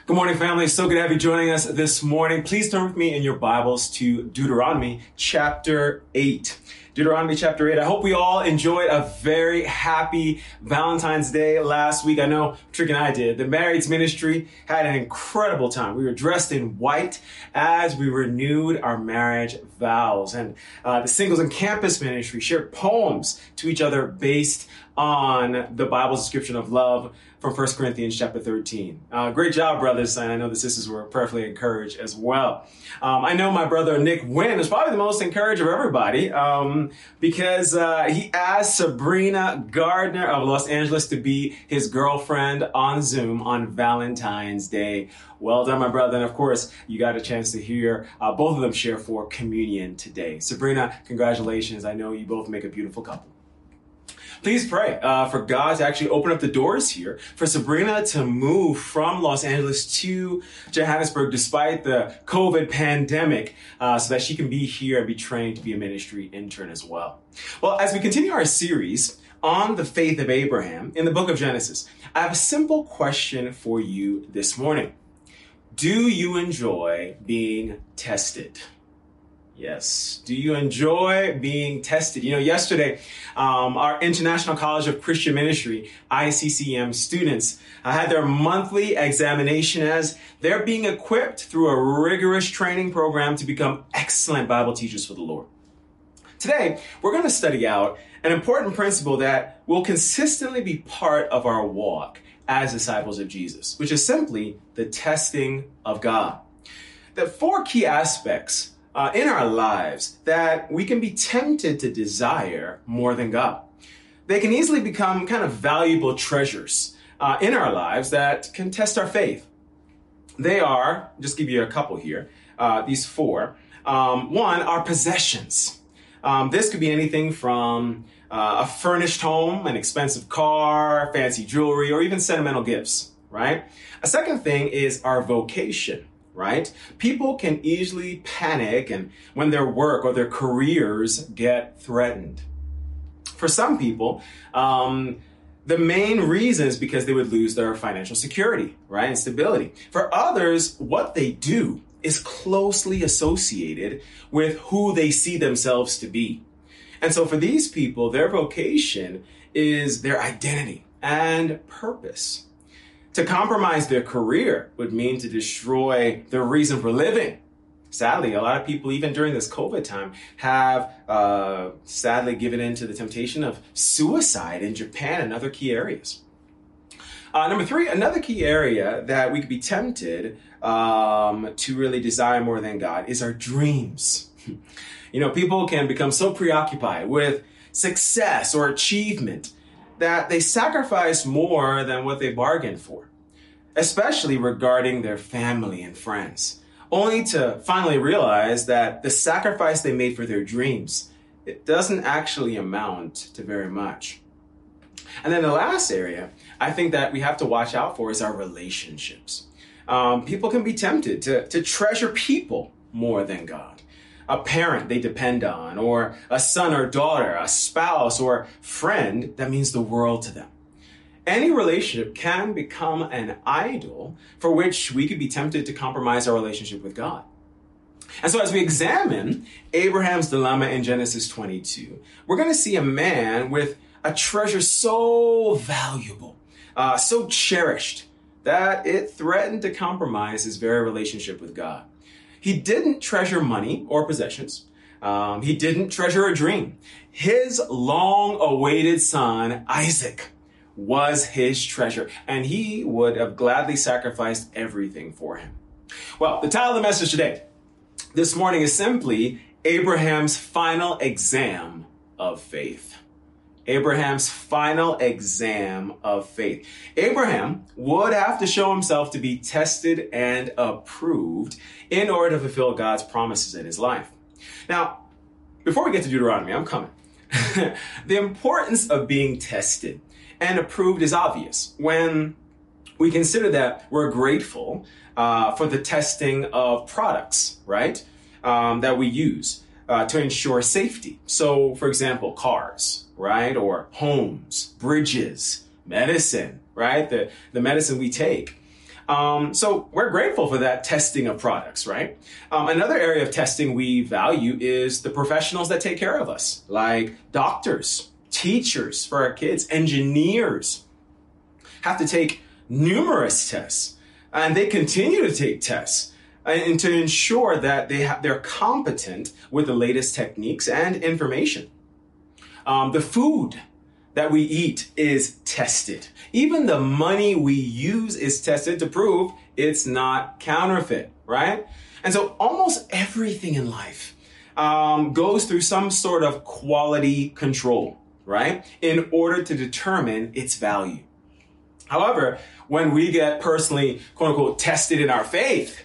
Good morning, family. So good to have you joining us this morning. Please turn with me in your Bibles to Deuteronomy chapter 8. Deuteronomy chapter 8. I hope we all enjoyed a very happy Valentine's Day last week. I know Trick and I did. The Marrieds Ministry had an incredible time. We were dressed in white as we renewed our marriage vows. And the Singles and Campus Ministry shared poems to each other based on the Bible's description of love from 1 Corinthians chapter 13. Great job, brothers, and I know the sisters were prayerfully encouraged as well. I know my brother Nick Wynn is probably the most encouraged of everybody because he asked Sabrina Gardner of Los Angeles to be his girlfriend on Zoom on Valentine's Day. Well done, my brother, and of course, you got a chance to hear both of them share for communion today. Sabrina, congratulations. I know you both make a beautiful couple. Please pray for God to actually open up the doors here for Sabrina to move from Los Angeles to Johannesburg despite the COVID pandemic so that she can be here and be trained to be a ministry intern as well. Well, as we continue our series on the faith of Abraham in the book of Genesis, I have a simple question for you this morning. Do you enjoy being tested? Yes. Do you enjoy being tested? You know, yesterday, our International College of Christian Ministry, ICCM students had their monthly examination as they're being equipped through a rigorous training program to become excellent Bible teachers for the Lord. Today, we're going to study out an important principle that will consistently be part of our walk as disciples of Jesus, which is simply the testing of God. There are four key aspects in our lives that we can be tempted to desire more than God. They can easily become kind of valuable treasures in our lives that can test our faith. They are, just give you a couple here, these four. One, our possessions. This could be anything from a furnished home, an expensive car, fancy jewelry, or even sentimental gifts, right? A second thing is our vocation. Right? People can easily panic and when their work or their careers get threatened. For some people, the main reason is because they would lose their financial security, right? And stability. For others, what they do is closely associated with who they see themselves to be. And so for these people, their vocation is their identity and purpose. To compromise their career would mean to destroy their reason for living. Sadly, a lot of people, even during this COVID time, have sadly given in to the temptation of suicide in Japan and other key areas. Number three, another key area that we could be tempted to really desire more than God is our dreams. You know, people can become so preoccupied with success or achievement that they sacrifice more than what they bargained for, especially regarding their family and friends, only to finally realize that the sacrifice they made for their dreams, it doesn't actually amount to very much. And then the last area I think that we have to watch out for is our relationships. People can be tempted to treasure people more than God. A parent they depend on, or a son or daughter, a spouse or friend that means the world to them. Any relationship can become an idol for which we could be tempted to compromise our relationship with God. And so as we examine Abraham's dilemma in Genesis 22, we're going to see a man with a treasure so valuable, so cherished, that it threatened to compromise his very relationship with God. He didn't treasure money or possessions. He didn't treasure a dream. His long-awaited son, Isaac, was his treasure, and he would have gladly sacrificed everything for him. Well, the title of the message today, this morning, is simply Abraham's final exam of faith. Abraham's final exam of faith. Abraham would have to show himself to be tested and approved in order to fulfill God's promises in his life. Now, before we get to Deuteronomy, I'm coming. The importance of being tested and approved is obvious when we consider that we're grateful for the testing of products, right, that we use to ensure safety. So, for example, cars, right? Or homes, bridges, medicine, right? The medicine we take. So we're grateful for that testing of products, right? Another area of testing we value is the professionals that take care of us, like doctors, teachers for our kids, engineers have to take numerous tests, and they continue to take tests and to ensure that they're competent with the latest techniques and information. The food that we eat is tested. Even the money we use is tested to prove it's not counterfeit, right? And so almost everything in life goes through some sort of quality control, right? In order to determine its value. However, when we get personally, quote unquote, tested in our faith,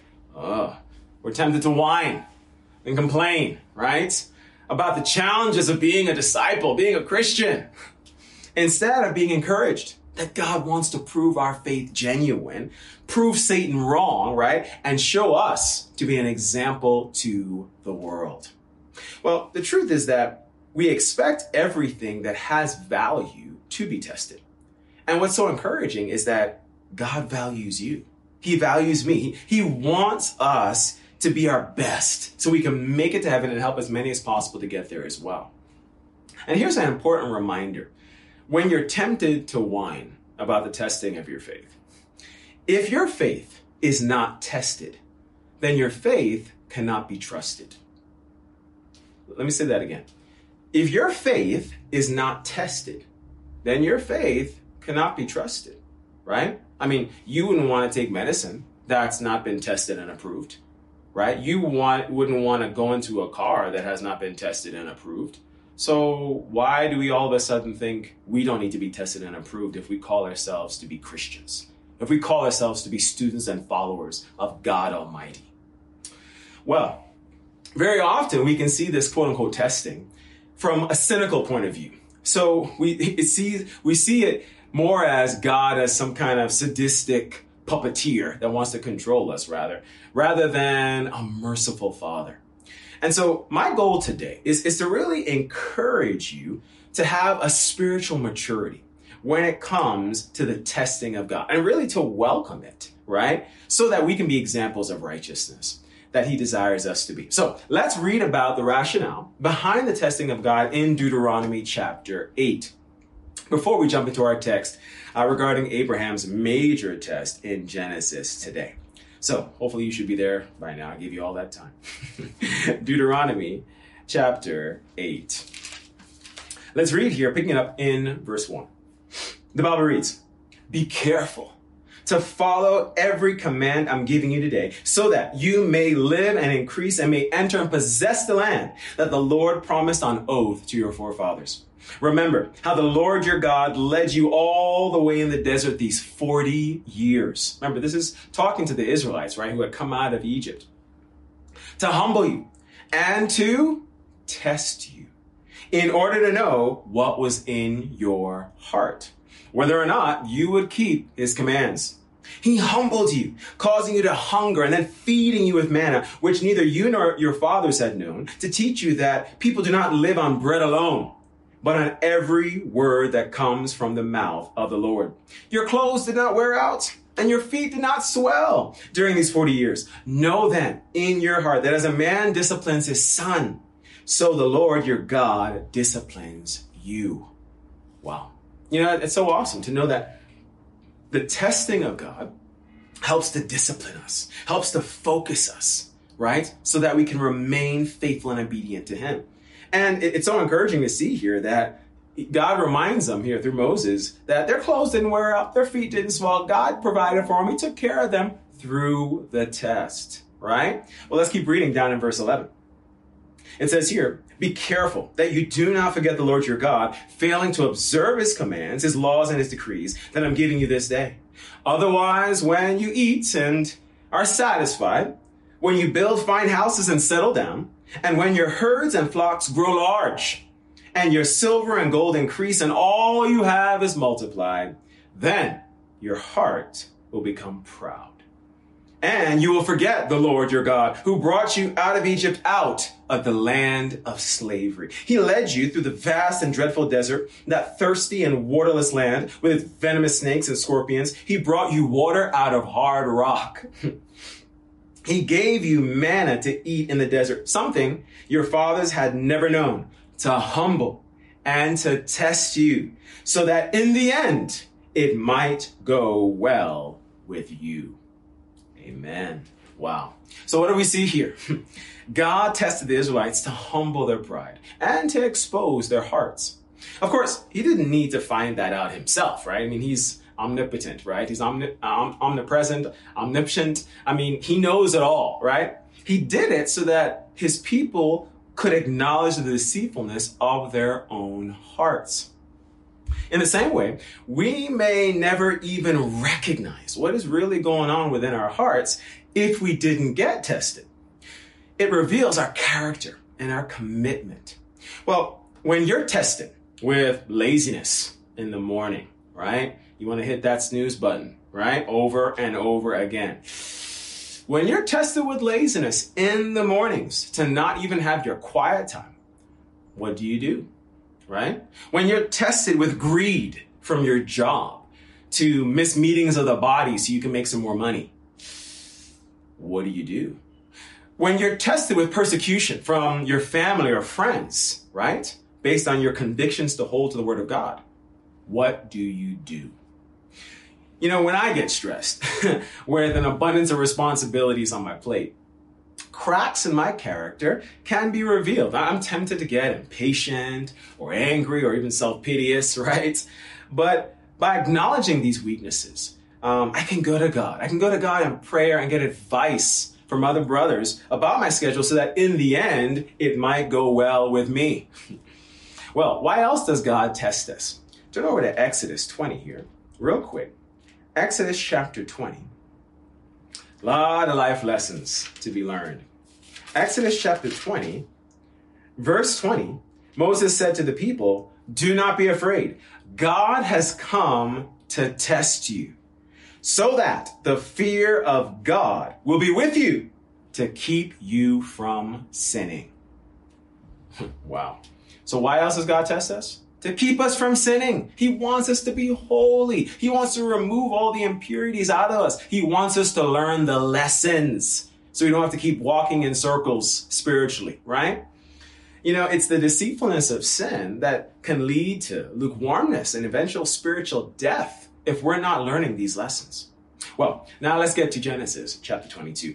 we're tempted to whine and complain, right? About the challenges of being a disciple, being a Christian, instead of being encouraged that God wants to prove our faith genuine, prove Satan wrong, right? And show us to be an example to the world. Well, the truth is that we expect everything that has value to be tested. And what's so encouraging is that God values you. He values me. He wants us to be our best so we can make it to heaven and help as many as possible to get there as well. And here's an important reminder. When you're tempted to whine about the testing of your faith, if your faith is not tested, then your faith cannot be trusted. Let me say that again. If your faith is not tested, then your faith cannot be trusted, right? I mean, you wouldn't want to take medicine that's not been tested and approved, right? You wouldn't want to go into a car that has not been tested and approved. So why do we all of a sudden think we don't need to be tested and approved if we call ourselves to be Christians, if we call ourselves to be students and followers of God Almighty? Well, very often we can see this quote unquote testing from a cynical point of view. So we see it more as God as some kind of sadistic puppeteer that wants to control us rather than a merciful Father. And so my goal today is to really encourage you to have a spiritual maturity when it comes to the testing of God and really to welcome it, right? So that we can be examples of righteousness that he desires us to be. So let's read about the rationale behind the testing of God in Deuteronomy chapter 8. Before we jump into our text regarding Abraham's major test in Genesis today. So hopefully you should be there by now. I gave you all that time. Deuteronomy chapter 8. Let's read here, picking it up in verse 1. The Bible reads, "Be careful to follow every command I'm giving you today, so that you may live and increase and may enter and possess the land that the Lord promised on oath to your forefathers. Remember how the Lord your God led you all the way in the desert these 40 years. Remember, this is talking to the Israelites, right, who had come out of Egypt. To humble you and to test you in order to know what was in your heart, whether or not you would keep his commands. He humbled you, causing you to hunger and then feeding you with manna, which neither you nor your fathers had known, to teach you that people do not live on bread alone, but on every word that comes from the mouth of the Lord. Your clothes did not wear out, and your feet did not swell during these 40 years. Know then in your heart that as a man disciplines his son, so the Lord your God disciplines you." Wow. You know, it's so awesome to know that the testing of God helps to discipline us, helps to focus us, right? So that we can remain faithful and obedient to him. And it's so encouraging to see here that God reminds them here through Moses that their clothes didn't wear out, their feet didn't swell. God provided for them. He took care of them through the test, right? Well, let's keep reading down in verse 11. It says here, "Be careful that you do not forget the Lord your God, failing to observe his commands, his laws, and his decrees that I'm giving you this day. Otherwise, when you eat and are satisfied, when you build fine houses and settle down, and when your herds and flocks grow large, and your silver and gold increase, and all you have is multiplied, then your heart will become proud, And you will forget the Lord your God, who brought you out of Egypt, out of the land of slavery. He led you through the vast and dreadful desert, that thirsty and waterless land with its venomous snakes and scorpions. He brought you water out of hard rock. He gave you manna to eat in the desert, something your fathers had never known, to humble and to test you, so that in the end it might go well with you. Amen. Wow. So what do we see here? God tested the Israelites to humble their pride and to expose their hearts. Of course, he didn't need to find that out himself, right? I mean, he's omnipotent, right? He's omnipresent, omniscient. I mean, he knows it all, right? He did it so that his people could acknowledge the deceitfulness of their own hearts. In the same way, we may never even recognize what is really going on within our hearts if we didn't get tested. It reveals our character and our commitment. Well, when you're tested with laziness in the morning, right? You want to hit that snooze button, right? Over and over again. When you're tested with laziness in the mornings to not even have your quiet time, what do? Right? When you're tested with greed from your job to miss meetings of the body so you can make some more money, what do? When you're tested with persecution from your family or friends, right? Based on your convictions to hold to the word of God, what do? You know, when I get stressed with an abundance of responsibilities on my plate, cracks in my character can be revealed. I'm tempted to get impatient or angry or even self-piteous, right? But by acknowledging these weaknesses, I can go to God. I can go to God in prayer and get advice from other brothers about my schedule so that in the end, it might go well with me. Well, why else does God test us? Turn over to Exodus 20 here, real quick. Exodus chapter 20. A lot of life lessons to be learned. Exodus chapter 20, verse 20, Moses said to the people, "Do not be afraid. God has come to test you, so that the fear of God will be with you to keep you from sinning." Wow. So why else does God test us? To keep us from sinning. He wants us to be holy. He wants to remove all the impurities out of us. He wants us to learn the lessons so we don't have to keep walking in circles spiritually, right? You know, it's the deceitfulness of sin that can lead to lukewarmness and eventual spiritual death if we're not learning these lessons. Well, now let's get to Genesis chapter 22.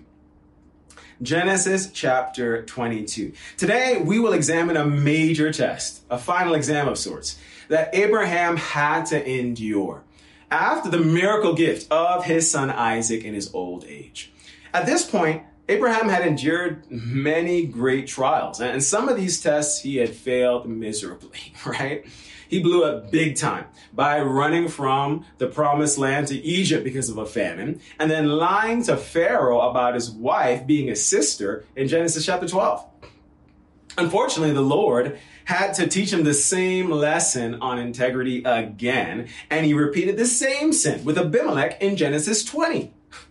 Genesis chapter 22. Today, we will examine a major test, a final exam of sorts, that Abraham had to endure after the miracle gift of his son Isaac in his old age. At this point, Abraham had endured many great trials, and some of these tests he had failed miserably, right? He blew up big time by running from the promised land to Egypt because of a famine, and then lying to Pharaoh about his wife being a sister in Genesis chapter 12. Unfortunately, the Lord had to teach him the same lesson on integrity again, and he repeated the same sin with Abimelech in Genesis 20.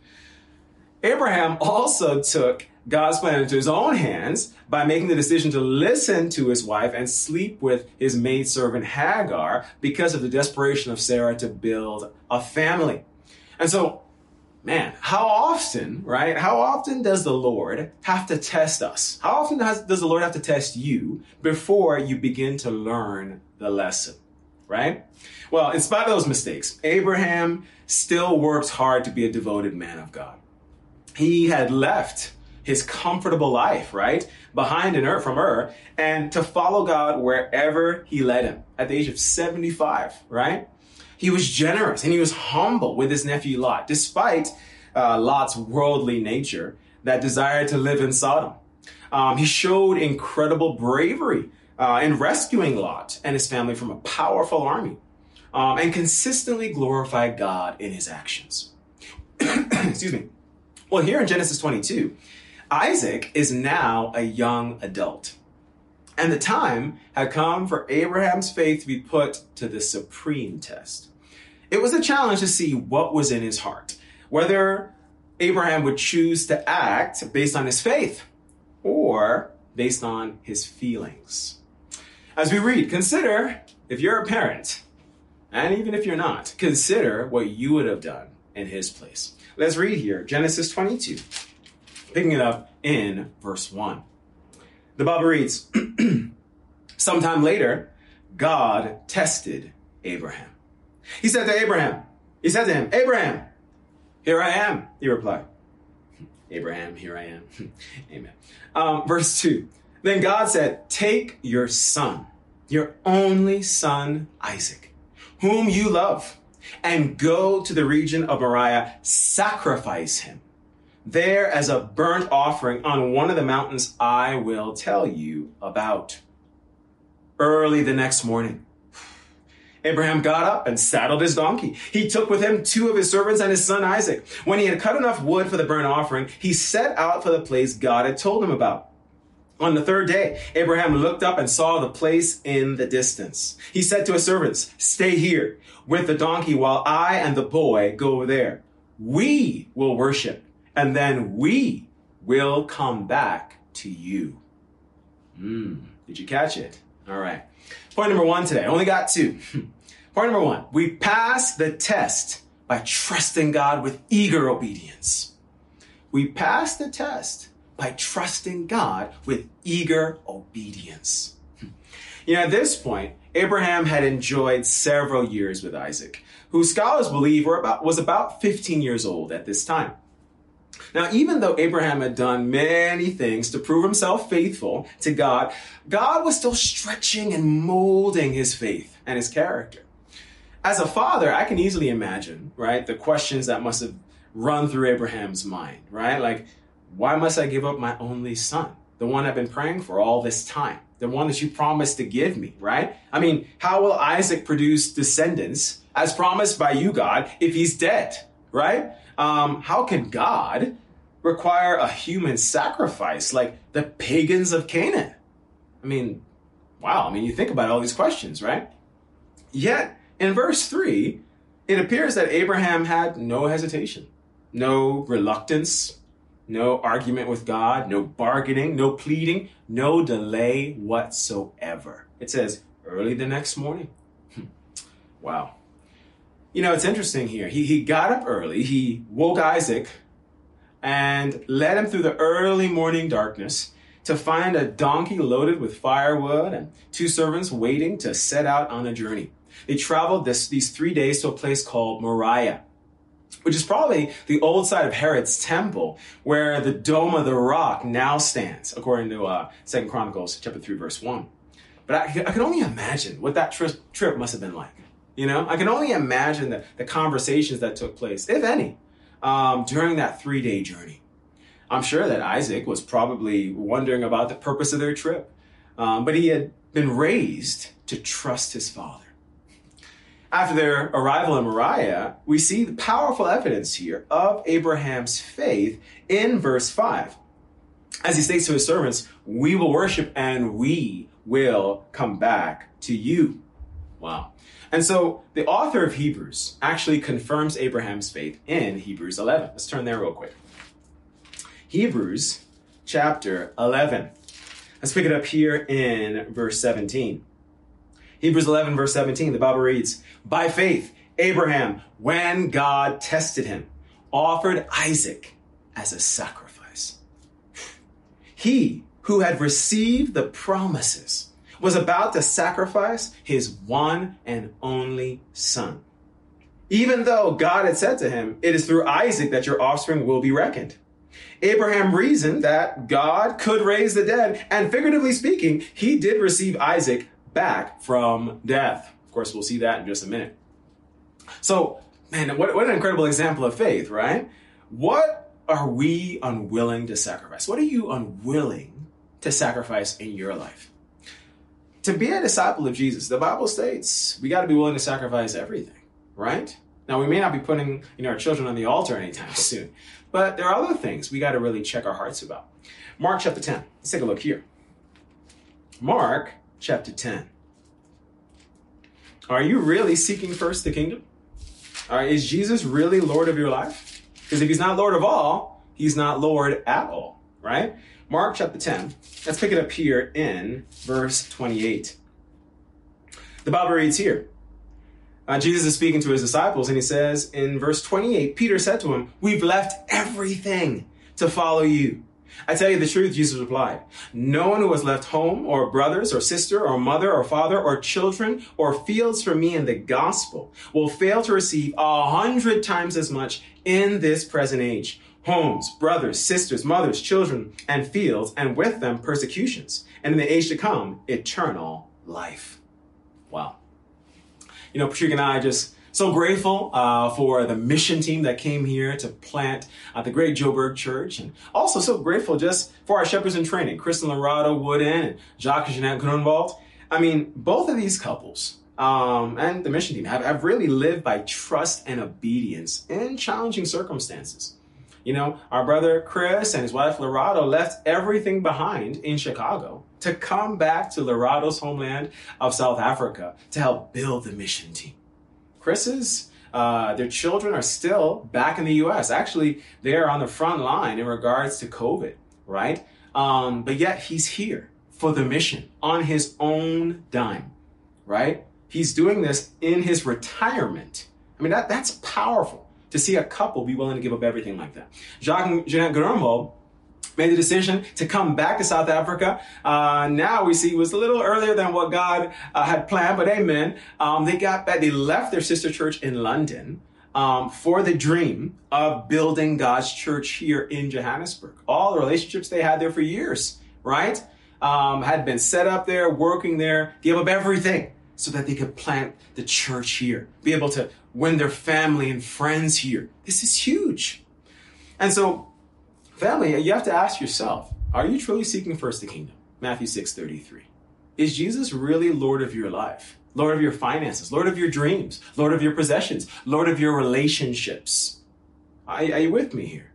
Abraham also took God's plan into his own hands by making the decision to listen to his wife and sleep with his maidservant Hagar because of the desperation of Sarah to build a family. And so, man, how often, right? How often does the Lord have to test us? How often does the Lord have to test you before you begin to learn the lesson, right? Well, in spite of those mistakes, Abraham still works hard to be a devoted man of God. He had left his comfortable life, right, behind in from Ur, and to follow God wherever he led him at the age of 75, right? He was generous and he was humble with his nephew Lot, despite Lot's worldly nature that desired to live in Sodom. He showed incredible bravery in rescuing Lot and his family from a powerful army, and consistently glorified God in his actions. Excuse me. Well, here in Genesis 22, Isaac is now a young adult, and the time had come for Abraham's faith to be put to the supreme test. It was a challenge to see what was in his heart, whether Abraham would choose to act based on his faith or based on his feelings. As we read, consider, if you're a parent, and even if you're not, consider what you would have done in his place. Let's read here, Genesis 22, picking it up in verse 1. The Bible reads, sometime later, God tested Abraham. He said to him, Abraham, here I am, he replied. Abraham, here I am. Amen. Verse 2. Then God said, take your son, your only son, Isaac, whom you love, and go to the region of Moriah, sacrifice him there as a burnt offering on one of the mountains I will tell you about. Early the next morning, Abraham got up and saddled his donkey. He took with him 2 of his servants and his son Isaac. When he had cut enough wood for the burnt offering, he set out for the place God had told him about. On the 3rd day, Abraham looked up and saw the place in the distance. He said to his servants, stay here with the donkey while I and the boy go there. We will worship, and then we will come back to you. Did you catch it? All right. Point number 1 today. I only got 2. Point number 1. We pass the test by trusting God with eager obedience. We pass the test by trusting God with eager obedience. At this point, Abraham had enjoyed several years with Isaac, who scholars believe was about 15 years old at this time. Now, even though Abraham had done many things to prove himself faithful to God, God was still stretching and molding his faith and his character. As a father, I can easily imagine, right, the questions that must have run through Abraham's mind, right? Like, why must I give up my only son, the one I've been praying for all this time, the one that you promised to give me, right? I mean, how will Isaac produce descendants as promised by you, God, if he's dead, right? How can God require a human sacrifice like the pagans of Canaan? I mean, wow. I mean, you think about all these questions, right? Yet, in verse 3, it appears that Abraham had no hesitation, no reluctance, no argument with God, no bargaining, no pleading, no delay whatsoever. It says, early the next morning. Wow. It's interesting here. He got up early. He woke Isaac and led him through the early morning darkness to find a donkey loaded with firewood and 2 servants waiting to set out on a journey. They traveled these 3 days to a place called Moriah, which is probably the old site of Herod's temple, where the Dome of the Rock now stands, according to 2 Chronicles chapter 3, verse 1. But I can only imagine what that trip must have been like. I can only imagine the conversations that took place, if any, during that 3-day journey. I'm sure that Isaac was probably wondering about the purpose of their trip, but he had been raised to trust his father. After their arrival in Moriah, we see the powerful evidence here of Abraham's faith in verse 5. As he states to his servants, we will worship and we will come back to you. Wow. And so the author of Hebrews actually confirms Abraham's faith in Hebrews 11. Let's turn there real quick. Hebrews chapter 11. Let's pick it up here in verse 17. Hebrews 11, verse 17, the Bible reads, by faith, Abraham, when God tested him, offered Isaac as a sacrifice. He who had received the promises was about to sacrifice his one and only son. Even though God had said to him, it is through Isaac that your offspring will be reckoned. Abraham reasoned that God could raise the dead, and figuratively speaking, he did receive Isaac back from death. Of course, we'll see that in just a minute. So, man, what an incredible example of faith, right? What are we unwilling to sacrifice? What are you unwilling to sacrifice in your life? To be a disciple of Jesus, the Bible states we got to be willing to sacrifice everything, right? Now, we may not be putting our children on the altar anytime soon, but there are other things we got to really check our hearts about. Mark chapter 10. Let's take a look here. Mark chapter 10. Are you really seeking first the kingdom? Is Jesus really Lord of your life? Because if he's not Lord of all, he's not Lord at all, right? Mark chapter 10, let's pick it up here in verse 28. The Bible reads here, Jesus is speaking to his disciples, and he says in verse 28, Peter said to him, "We've left everything to follow you." "I tell you the truth," Jesus replied, "no one who has left home or brothers or sister or mother or father or children or fields for me in the gospel will fail to receive 100 times as much in this present age. Homes, brothers, sisters, mothers, children, and fields, and with them persecutions, and in the age to come, eternal life." Wow. You know, Patrick and I are just so grateful for the mission team that came here to plant the Great Joburg Church, and also so grateful just for our shepherds in training, Kristen Lorado Wooden and Jacques and Jeanette Grunwald. I mean, both of these couples and the mission team have really lived by trust and obedience in challenging circumstances. You know, our brother Chris and his wife Lorado left everything behind in Chicago to come back to Lorado's homeland of South Africa to help build the mission team. Chris's, their children are still back in the U.S. Actually, they're on the front line in regards to COVID, right? But yet he's here for the mission on his own dime, right? He's doing this in his retirement. I mean, that's powerful to see a couple be willing to give up everything like that. Jacques and Jeanette Grunwald made the decision to come back to South Africa. Now we see it was a little earlier than what God had planned, but amen. They got back, they left their sister church in London for the dream of building God's church here in Johannesburg. All the relationships they had there for years, right? Had been set up there, working there, gave up everything so that they could plant the church here, be able to win their family and friends here. This is huge. And so, family, you have to ask yourself, are you truly seeking first the kingdom? Matthew 6:33. Is Jesus really Lord of your life? Lord of your finances, Lord of your dreams, Lord of your possessions, Lord of your relationships? Are you with me here?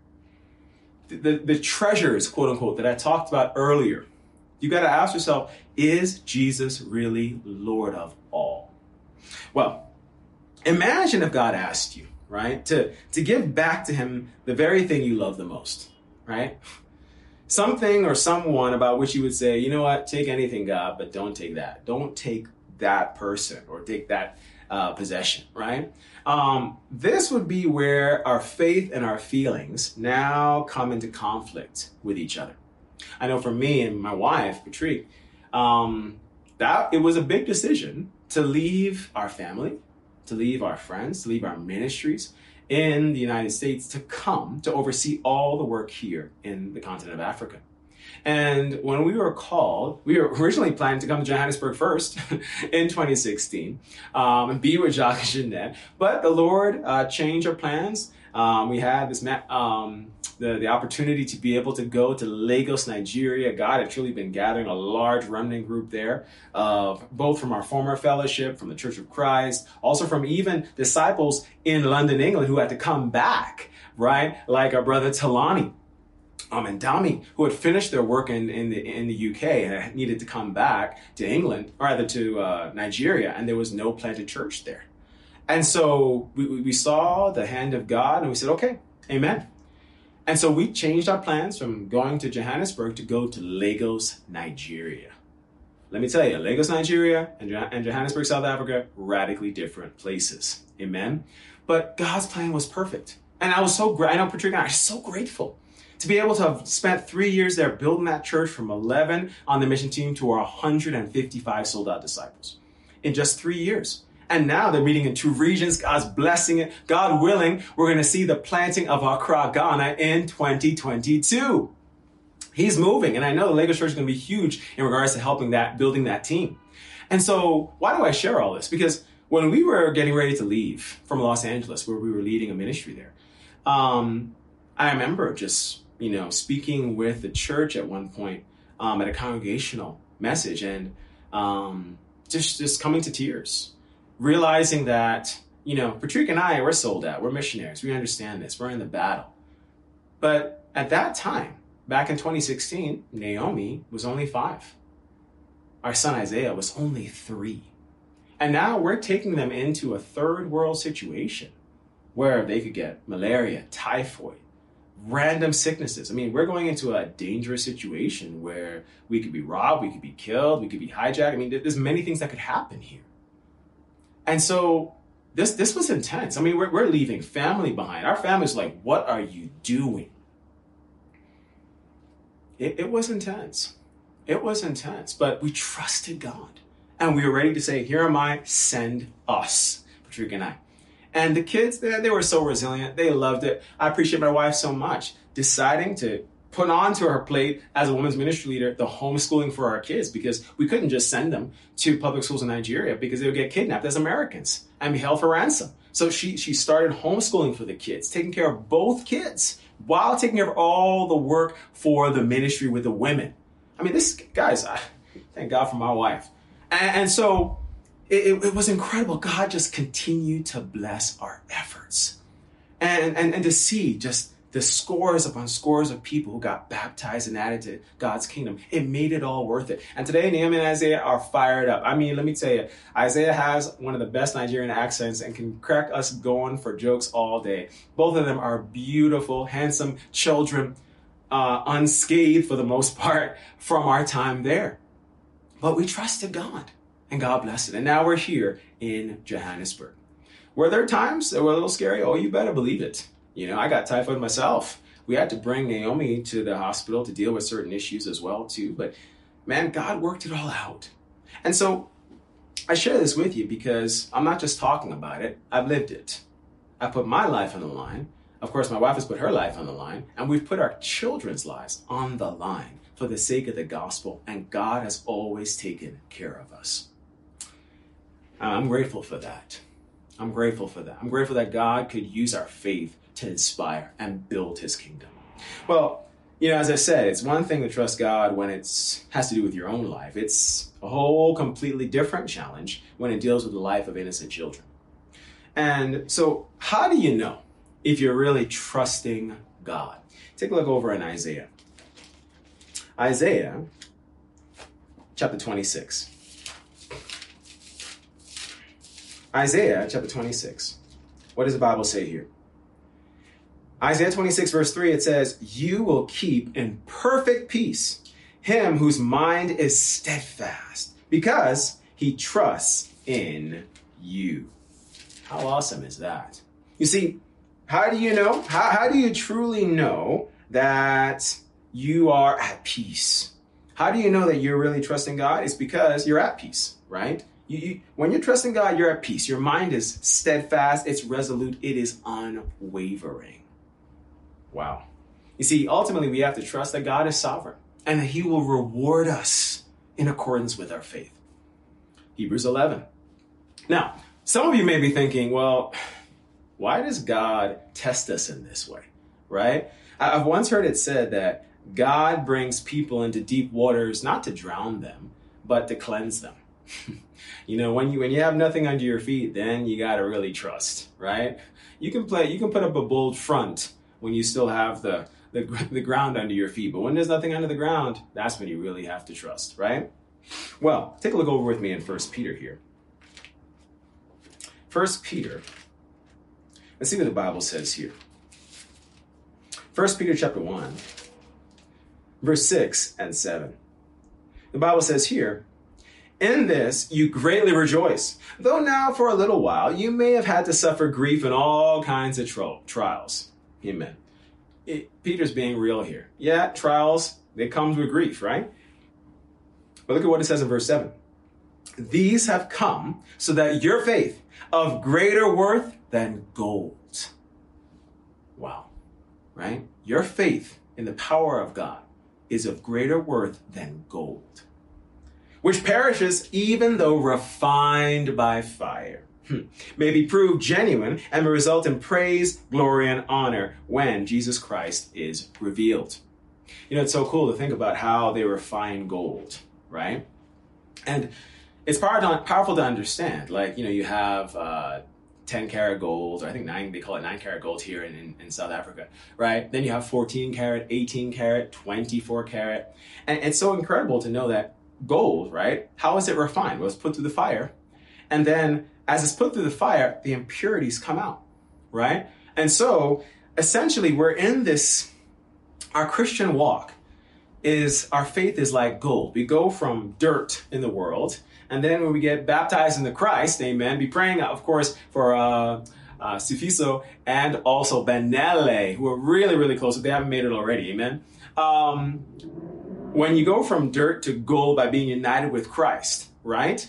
The treasures, quote unquote, that I talked about earlier. You got to ask yourself, is Jesus really Lord of all? Well, imagine if God asked you, right, to give back to him the very thing you love the most, right? Something or someone about which you would say, you know what, take anything, God, but don't take that. Don't take that person or take that possession, right? This would be where our faith and our feelings now come into conflict with each other. I know for me and my wife, Patrick, that it was a big decision to leave our family, to leave our friends, to leave our ministries in the United States to come to oversee all the work here in the continent of Africa. And when we were called, we were originally planning to come to Johannesburg first in 2016 and be with Jacques and Jeanette. But the Lord changed our plans. We had this the opportunity to be able to go to Lagos, Nigeria. God had truly been gathering a large remnant group there, both from our former fellowship, from the Church of Christ, also from even disciples in London, England, who had to come back, right? Like our brother Talani and Dami, who had finished their work in the UK and needed to come back to England, or rather to Nigeria, and there was no planted church there. And so we saw the hand of God, and we said, okay, amen. And so we changed our plans from going to Johannesburg to go to Lagos, Nigeria. Let me tell you, Lagos, Nigeria and Johannesburg, South Africa, radically different places. Amen. But God's plan was perfect. And I was so I know Patrick and I are so grateful to be able to have spent 3 years there building that church from 11 on the mission team to our 155 sold out disciples in just 3 years. And now they're meeting in 2 regions. God's blessing it. God willing, we're going to see the planting of Accra, Ghana in 2022. He's moving. And I know the Lagos Church is going to be huge in regards to helping building that team. And so why do I share all this? Because when we were getting ready to leave from Los Angeles, where we were leading a ministry there, I remember just, speaking with the church at one point at a congregational message and just coming to tears. Realizing that, Patrick and I, we're sold out. We're missionaries. We understand this. We're in the battle. But at that time, back in 2016, Naomi was only 5. Our son Isaiah was only 3. And now we're taking them into a third world situation where they could get malaria, typhoid, random sicknesses. I mean, we're going into a dangerous situation where we could be robbed, we could be killed, we could be hijacked. I mean, there's many things that could happen here. And so this was intense. I mean, we're leaving family behind. Our family's like, what are you doing? It was intense. It was intense, but we trusted God. And we were ready to say, here am I, send us, Patrick and I. And the kids, they were so resilient. They loved it. I appreciate my wife so much, deciding to put onto her plate as a women's ministry leader, the homeschooling for our kids, because we couldn't just send them to public schools in Nigeria because they would get kidnapped as Americans and be held for ransom. So she started homeschooling for the kids, taking care of both kids while taking care of all the work for the ministry with the women. I mean, guys, thank God for my wife. And so it was incredible. God just continued to bless our efforts. And to see just the scores upon scores of people who got baptized and added to God's kingdom, it made it all worth it. And today, Nehemiah and Isaiah are fired up. I mean, let me tell you, Isaiah has one of the best Nigerian accents and can crack us going for jokes all day. Both of them are beautiful, handsome children, unscathed for the most part from our time there. But we trusted God, and God blessed it. And now we're here in Johannesburg. Were there times that were a little scary? Oh, you better believe it. You know, I got typhoid myself. We had to bring Naomi to the hospital to deal with certain issues as well, too. But man, God worked it all out. And so I share this with you because I'm not just talking about it. I've lived it. I put my life on the line. Of course, my wife has put her life on the line. And we've put our children's lives on the line for the sake of the gospel. And God has always taken care of us. I'm grateful for that. I'm grateful for that. I'm grateful that God could use our faith to inspire and build his kingdom. Well, you know, as I said, it's one thing to trust God when it has to do with your own life. It's a whole completely different challenge when it deals with the life of innocent children. And so how do you know if you're really trusting God? Take a look over in Isaiah. Isaiah chapter 26. Isaiah chapter 26. What does the Bible say here? Isaiah 26 verse 3, it says, you will keep in perfect peace him whose mind is steadfast because he trusts in you. How awesome is that? You see, how do you know? How do you truly know that you are at peace? How do you know that you're really trusting God? It's because you're at peace, right? When you're trusting God, you're at peace. Your mind is steadfast, it's resolute, it is unwavering. Wow. You see, ultimately, we have to trust that God is sovereign and that he will reward us in accordance with our faith. Hebrews 11. Now, some of you may be thinking, well, why does God test us in this way, right? I've once heard it said that God brings people into deep waters not to drown them, but to cleanse them. You know, when you have nothing under your feet, then you got to really trust, right? You can put up a bold front when you still have the ground under your feet. But when there's nothing under the ground, that's when you really have to trust, right? Well, take a look over with me in 1 Peter here. 1 Peter, let's see what the Bible says here. 1 Peter chapter 1, verse 6 and 7. The Bible says here, in this you greatly rejoice, though now for a little while you may have had to suffer grief in all kinds of trials. Amen. Peter's being real here. Yeah, trials, they come with grief, right? But look at what it says in verse 7. These have come so that your faith of greater worth than gold. Wow. Right? Your faith in the power of God is of greater worth than gold, which perishes even though refined by fire, may be proved genuine and may result in praise, glory, and honor when Jesus Christ is revealed. You know, it's so cool to think about how they refine gold, right? And it's powerful to understand. Like, you know, you have 10 karat gold, or I think they call it 9 karat gold here in South Africa, right? Then you have 14 karat, 18 karat, 24 karat. And it's so incredible to know that gold, right? How is it refined? Well, it's put through the fire. And then as it's put through the fire, the impurities come out, right? And so essentially we're in this, our Christian walk is, our faith is like gold. We go from dirt in the world, and then when we get baptized into Christ, amen, be praying, of course, for Sifiso and also Benele, who are really, really close if they haven't made it already, amen. When you go from dirt to gold by being united with Christ, right?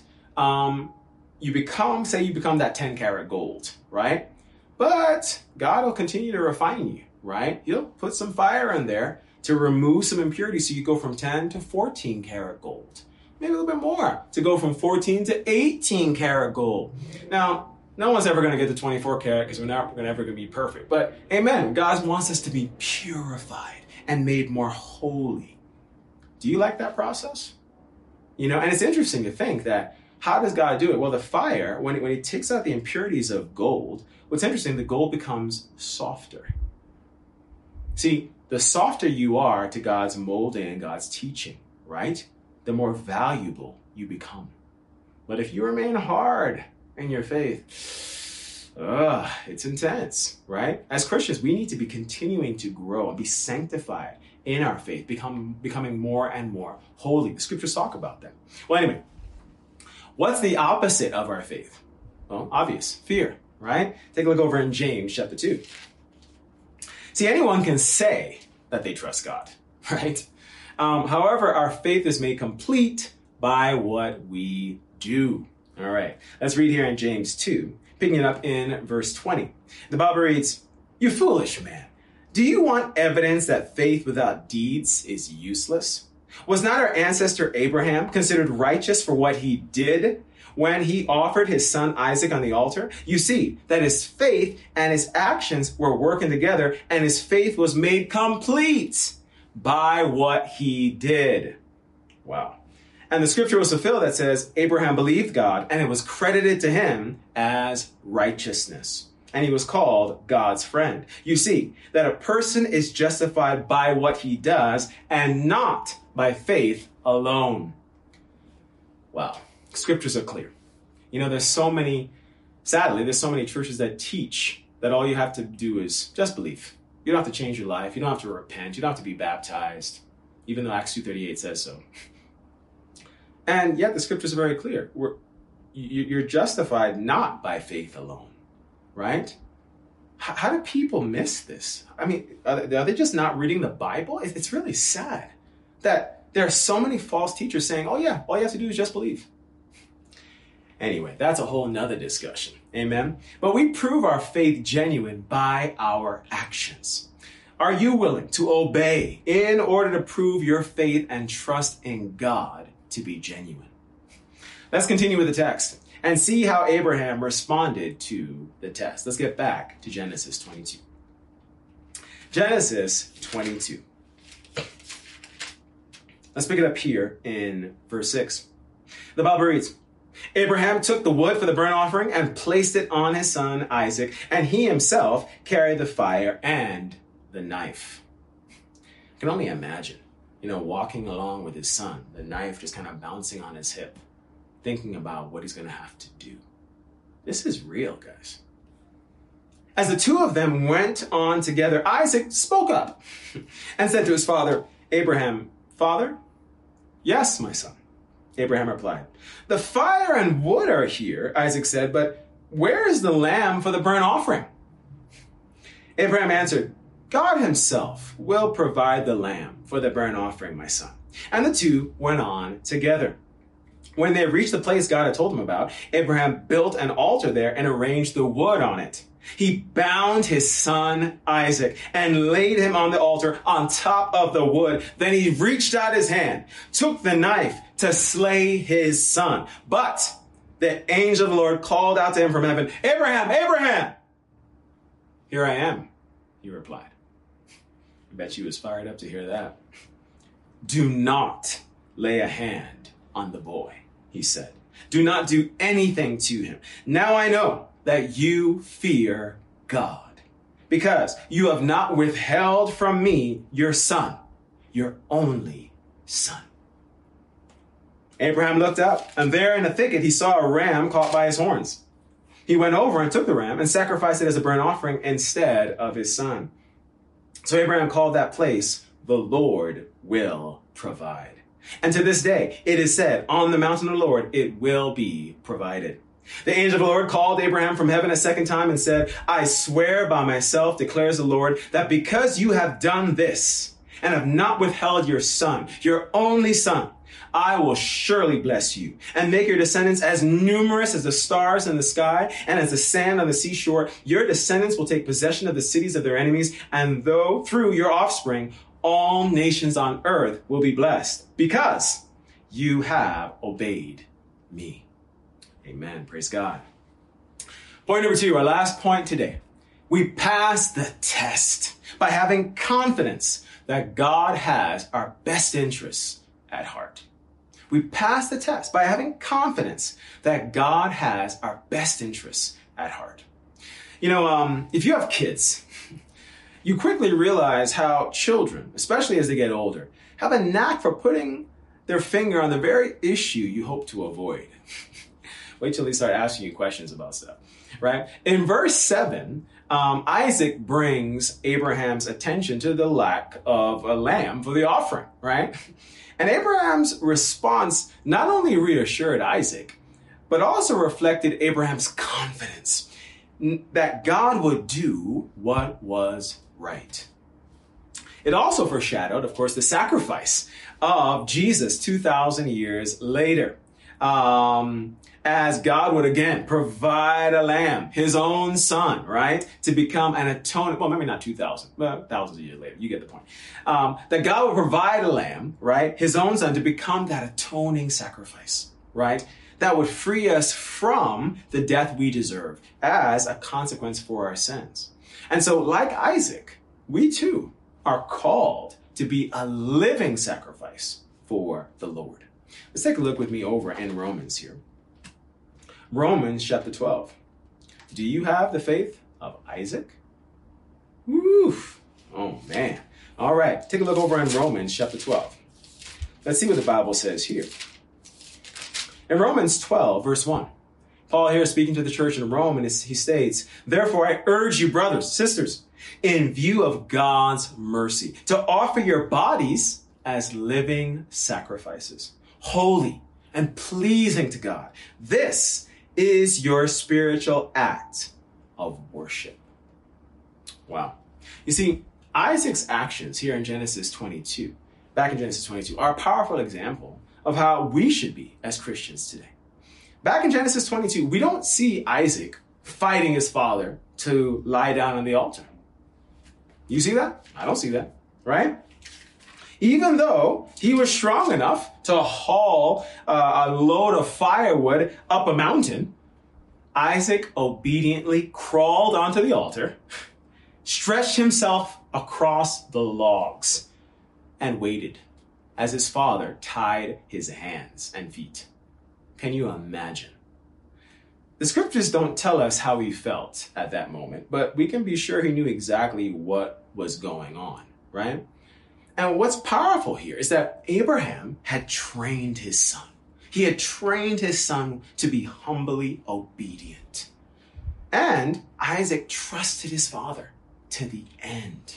You become that 10 karat gold, right? But God will continue to refine you, right? He'll put some fire in there to remove some impurities so you go from 10 to 14 karat gold. Maybe a little bit more to go from 14 to 18 karat gold. Now, no one's ever going to get to 24 karat because we're not ever going to be perfect. But amen, God wants us to be purified and made more holy. Do you like that process? You know, and it's interesting to think that, how does God do it? Well, the fire, when he takes out the impurities of gold, what's interesting, the gold becomes softer. See, the softer you are to God's molding and God's teaching, right, the more valuable you become. But if you remain hard in your faith, it's intense, right? As Christians, we need to be continuing to grow and be sanctified in our faith, becoming more and more holy. The scriptures talk about that. Well, anyway, what's the opposite of our faith? Well, obvious, fear, right? Take a look over in James chapter 2. See, anyone can say that they trust God, right? However, our faith is made complete by what we do. All right, let's read here in James 2, picking it up in verse 20. The Bible reads, "You foolish man, do you want evidence that faith without deeds is useless? Was not our ancestor Abraham considered righteous for what he did when he offered his son Isaac on the altar? You see that his faith and his actions were working together, and his faith was made complete by what he did." Wow. And the scripture was fulfilled that says, Abraham believed God, and it was credited to him as righteousness. And he was called God's friend. You see that a person is justified by what he does and not by faith alone. Wow. Scriptures are clear. You know, sadly, there's so many churches that teach that all you have to do is just believe. You don't have to change your life. You don't have to repent. You don't have to be baptized, even though Acts 2:38 says so. And yet the scriptures are very clear. You're justified not by faith alone, right? How do people miss this? I mean, are they just not reading the Bible? It's really sad that there are so many false teachers saying, oh yeah, all you have to do is just believe. Anyway, that's a whole nother discussion. Amen. But we prove our faith genuine by our actions. Are you willing to obey in order to prove your faith and trust in God to be genuine? Let's continue with the text and see how Abraham responded to the test. Let's get back to Genesis 22. Genesis 22. Let's pick it up here in verse 6. The Bible reads, Abraham took the wood for the burnt offering and placed it on his son Isaac, and he himself carried the fire and the knife. I can only imagine, walking along with his son, the knife just kind of bouncing on his hip, thinking about what he's going to have to do. This is real, guys. As the two of them went on together, Isaac spoke up and said to his father, Abraham, "Father?" "Yes, my son," Abraham replied. "The fire and wood are here," Isaac said, "but where is the lamb for the burnt offering?" Abraham answered, "God himself will provide the lamb for the burnt offering, my son." And the two went on together. When they reached the place God had told him about, Abraham built an altar there and arranged the wood on it. He bound his son Isaac and laid him on the altar on top of the wood. Then he reached out his hand, took the knife to slay his son. But the angel of the Lord called out to him from heaven, "Abraham, Abraham!" "Here I am," he replied. I bet you was fired up to hear that. "Do not lay a hand on the boy," he said. "Do not do anything to him. Now I know that you fear God, because you have not withheld from me your son, your only son." Abraham looked up, and there in a thicket he saw a ram caught by his horns. He went over and took the ram and sacrificed it as a burnt offering instead of his son. So Abraham called that place, the Lord will provide. And to this day, it is said, on the mountain of the Lord, it will be provided. The angel of the Lord called Abraham from heaven a second time and said, I swear by myself, declares the Lord, that because you have done this and have not withheld your son, your only son, I will surely bless you and make your descendants as numerous as the stars in the sky and as the sand on the seashore. Your descendants will take possession of the cities of their enemies, and though through your offspring, all nations on earth will be blessed because you have obeyed me. Amen. Praise God. Point number 2, our last point today. We pass the test by having confidence that God has our best interests at heart. We pass the test by having confidence that God has our best interests at heart. If you have kids, you quickly realize how children, especially as they get older, have a knack for putting their finger on the very issue you hope to avoid. Wait till they start asking you questions about stuff, right? In verse 7, Isaac brings Abraham's attention to the lack of a lamb for the offering, right? And Abraham's response not only reassured Isaac, but also reflected Abraham's confidence that God would do what was right. It also foreshadowed, of course, the sacrifice of Jesus 2,000 years later. As God would again provide a lamb, his own son, right? To become an atonement, well, maybe not 2,000, but thousands of years later, you get the point. That God would provide a lamb, right? His own son to become that atoning sacrifice, right? That would free us from the death we deserve as a consequence for our sins. And so like Isaac, we too are called to be a living sacrifice for the Lord. Let's take a look with me over in Romans here. Romans chapter 12. Do you have the faith of Isaac? Oof. Oh, man. All right. Take a look over in Romans chapter 12. Let's see what the Bible says here. In Romans 12, verse 1, Paul here is speaking to the church in Rome, and he states, therefore, I urge you, brothers, sisters, in view of God's mercy, to offer your bodies as living sacrifices, holy and pleasing to God. This is your spiritual act of worship. Wow. You see, Isaac's actions here in Genesis 22, back in Genesis 22, are a powerful example of how we should be as Christians today. Back in Genesis 22, we don't see Isaac fighting his father to lie down on the altar. You see that? I don't see that, right? Even though he was strong enough to haul a load of firewood up a mountain, Isaac obediently crawled onto the altar, stretched himself across the logs, and waited as his father tied his hands and feet. Can you imagine? The scriptures don't tell us how he felt at that moment, but we can be sure he knew exactly what was going on, right? And what's powerful here is that Abraham had trained his son. He had trained his son to be humbly obedient. And Isaac trusted his father to the end.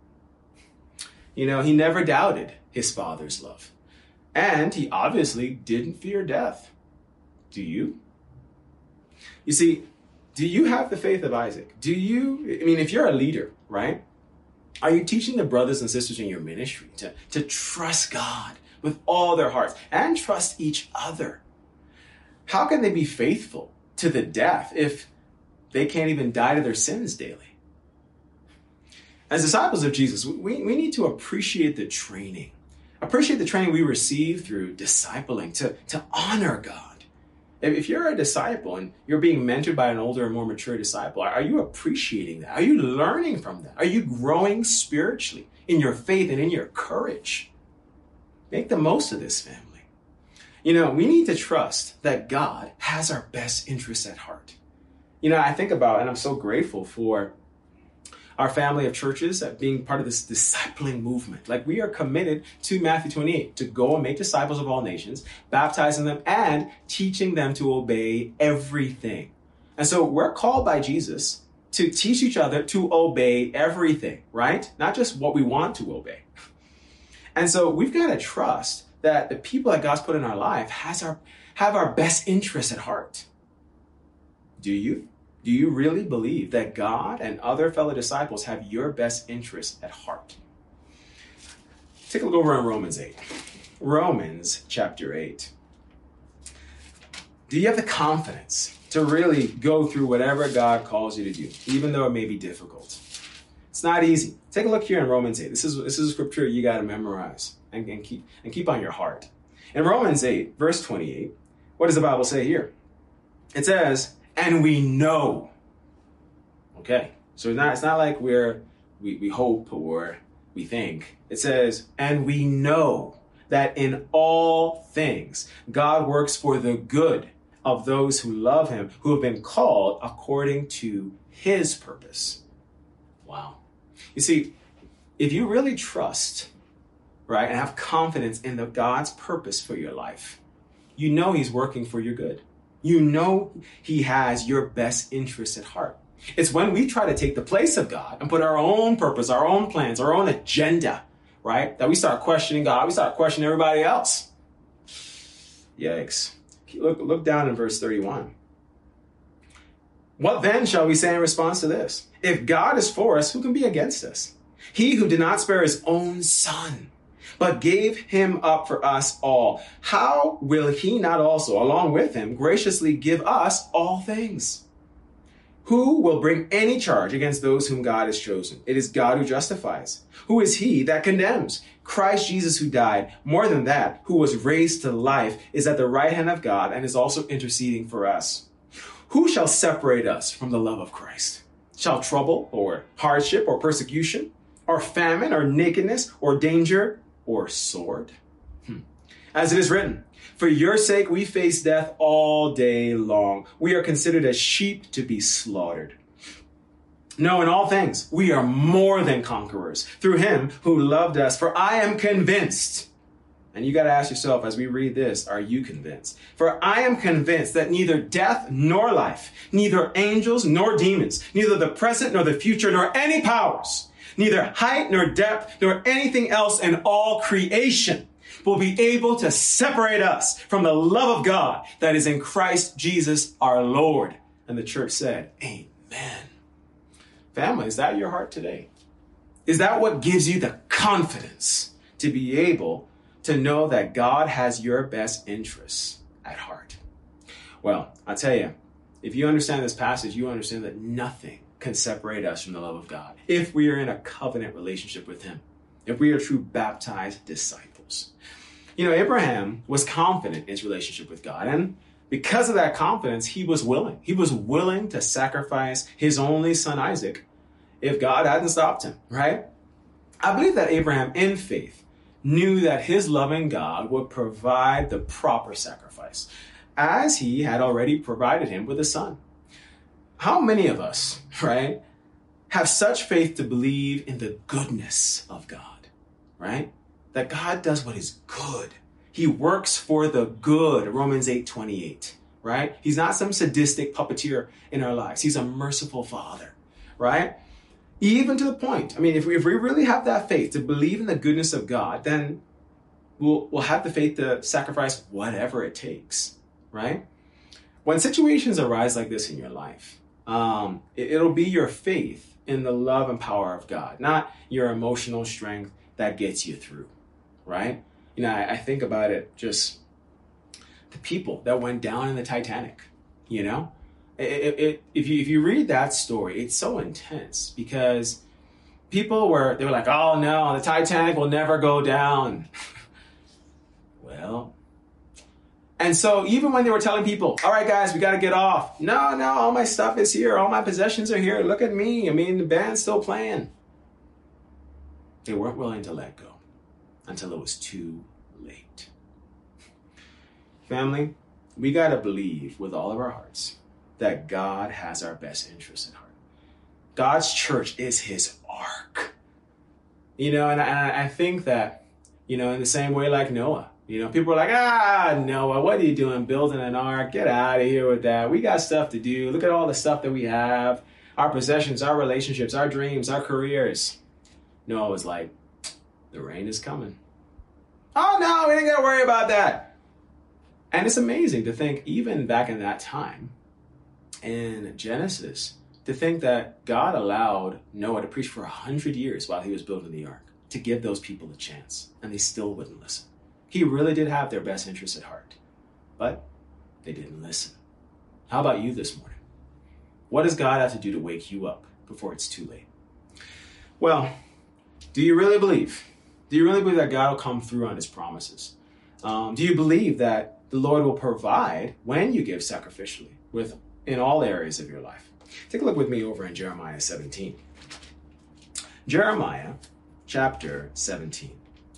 He never doubted his father's love. And he obviously didn't fear death. Do you? You see, do you have the faith of Isaac? If you're a leader, right? Are you teaching the brothers and sisters in your ministry to trust God with all their hearts and trust each other? How can they be faithful to the death if they can't even die to their sins daily? As disciples of Jesus, we need to appreciate the training. Appreciate the training we receive through discipling to honor God. If you're a disciple and you're being mentored by an older and more mature disciple, are you appreciating that? Are you learning from that? Are you growing spiritually in your faith and in your courage? Make the most of this, family. We need to trust that God has our best interests at heart. I think about, and I'm so grateful for our family of churches being part of this discipling movement. Like, we are committed to Matthew 28, to go and make disciples of all nations, baptizing them and teaching them to obey everything And so we're called by Jesus to teach each other to obey everything, right? Not just what we want to obey. And so we've got to trust that the people that God's put in our life have our best interests at heart. Do you? Do you really believe that God and other fellow disciples have your best interests at heart? Take a look over in Romans 8. Romans chapter 8. Do you have the confidence to really go through whatever God calls you to do, even though it may be difficult? It's not easy. Take a look here in Romans 8. This is a scripture you got to memorize and keep on your heart. In Romans 8, verse 28, what does the Bible say here? It says, and we know. Okay, so it's not like we hope or we think. It says, and we know that in all things God works for the good of those who love him, who have been called according to his purpose. Wow. You see, if you really trust, right, and have confidence in God's purpose for your life, you know he's working for your good. You know he has your best interests at heart. It's when we try to take the place of God and put our own purpose, our own plans, our own agenda, right, that we start questioning God. We start questioning everybody else. Yikes. Look down in verse 31. What then shall we say in response to this? If God is for us, who can be against us? He who did not spare his own son, but gave him up for us all, how will he not also, along with him, graciously give us all things? Who will bring any charge against those whom God has chosen? It is God who justifies. Who is he that condemns? Christ Jesus, who died, more than that, who was raised to life, is at the right hand of God and is also interceding for us. Who shall separate us from the love of Christ? Shall trouble or hardship or persecution or famine or nakedness or danger or sword? As it is written, for your sake we face death all day long. We are considered as sheep to be slaughtered. No, in all things, we are more than conquerors through him who loved us. For I am convinced, and you got to ask yourself as we read this, are you convinced? For I am convinced that neither death nor life, neither angels nor demons, neither the present nor the future, nor any powers, neither height nor depth, nor anything else in all creation will be able to separate us from the love of God that is in Christ Jesus our Lord. And the church said, amen. Family, is that your heart today? Is that what gives you the confidence to be able to know that God has your best interests at heart? Well, I'll tell you, if you understand this passage, you understand that nothing can separate us from the love of God if we are in a covenant relationship with him, if we are true baptized disciples. You know, Abraham was confident in his relationship with God, and because of that confidence, he was willing. He was willing to sacrifice his only son, Isaac, if God hadn't stopped him, right? I believe that Abraham, in faith, knew that his loving God would provide the proper sacrifice, as he had already provided him with a son. How many of us, right, have such faith to believe in the goodness of God, right? That God does what is good. He works for the good, Romans 8:28, right? He's not some sadistic puppeteer in our lives. He's a merciful Father, right? Even to the point, I mean, if we really have that faith to believe in the goodness of God, then we'll have the faith to sacrifice whatever it takes, right? When situations arise like this in your life, it'll be your faith in the love and power of God, not your emotional strength that gets you through, right? You know, I think about it, just the people that went down in the Titanic, you know? If you read that story, it's so intense because they were like, oh no, the Titanic will never go down. Well, and so even when they were telling people, all right, guys, we got to get off. No, all my stuff is here. All my possessions are here. Look at me. I mean, the band's still playing. They weren't willing to let go until it was too late. Family, we got to believe with all of our hearts that God has our best interests at heart. God's church is his ark. You know, and I think that, you know, in the same way like Noah, People are like, Noah, what are you doing building an ark? Get out of here with that. We got stuff to do. Look at all the stuff that we have, our possessions, our relationships, our dreams, our careers. Noah was like, the rain is coming. Oh no, we ain't got to worry about that. And it's amazing to think, even back in that time, in Genesis, to think that God allowed Noah to preach for 100 years while he was building the ark, to give those people a chance, and they still wouldn't listen. He really did have their best interests at heart, but they didn't listen. How about you this morning? What does God have to do to wake you up before it's too late? Well, do you really believe? Do you really believe that God will come through on his promises? Do you believe that the Lord will provide when you give sacrificially in all areas of your life? Take a look with me over in Jeremiah 17. Jeremiah chapter 17.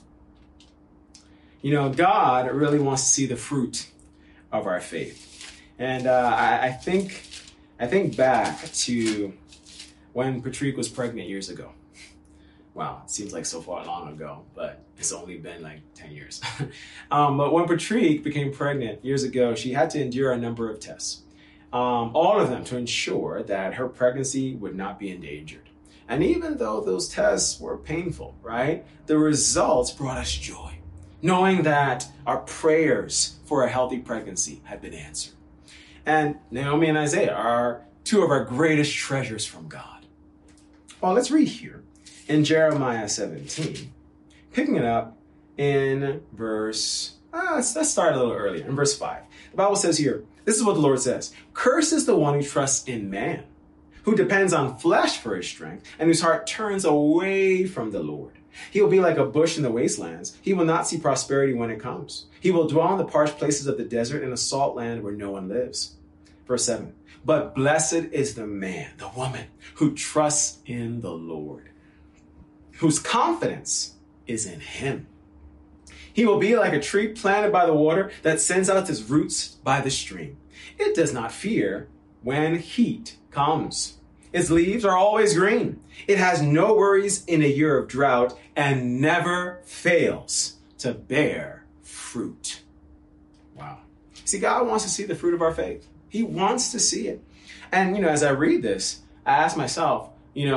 God really wants to see the fruit of our faith. And I think back to when Patrick was pregnant years ago. Wow, it seems like so far long ago, but it's only been like 10 years. But when Patrick became pregnant years ago, she had to endure a number of tests. All of them to ensure that her pregnancy would not be endangered. And even though those tests were painful, right, the results brought us joy, knowing that our prayers for a healthy pregnancy had been answered. And Naomi and Isaiah are two of our greatest treasures from God. Well, let's read here in Jeremiah 17, picking it up in verse, let's start a little earlier, in verse 5. The Bible says here, this is what the Lord says: "Cursed is the one who trusts in man, who depends on flesh for his strength, and whose heart turns away from the Lord. He will be like a bush in the wastelands. He will not see prosperity when it comes. He will dwell in the parched places of the desert, in a salt land where no one lives." Verse 7, "But blessed is the man, the woman, who trusts in the Lord, whose confidence is in him. He will be like a tree planted by the water that sends out its roots by the stream. It does not fear when heat comes. Its leaves are always green. It has no worries in a year of drought and never fails to bear fruit." Wow. See, God wants to see the fruit of our faith. He wants to see it. And, as I read this, I ask myself,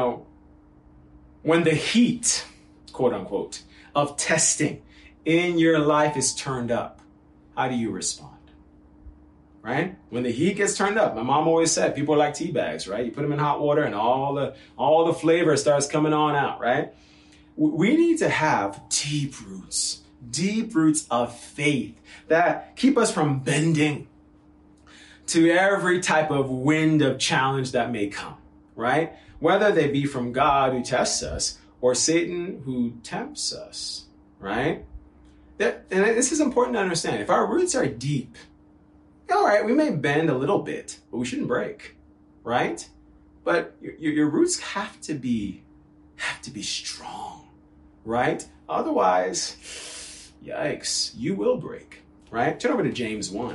when the heat, quote unquote, of testing in your life is turned up, how do you respond? Right? When the heat gets turned up, my mom always said, people are like tea bags, right? You put them in hot water and all the flavor starts coming on out, right? We need to have deep roots of faith that keep us from bending to every type of wind of challenge that may come, right? Whether they be from God who tests us or Satan who tempts us, right? And this is important to understand. If our roots are deep, all right, we may bend a little bit, but we shouldn't break, right? But your roots have to be strong, right? Otherwise, yikes, you will break, right? Turn over to James 1.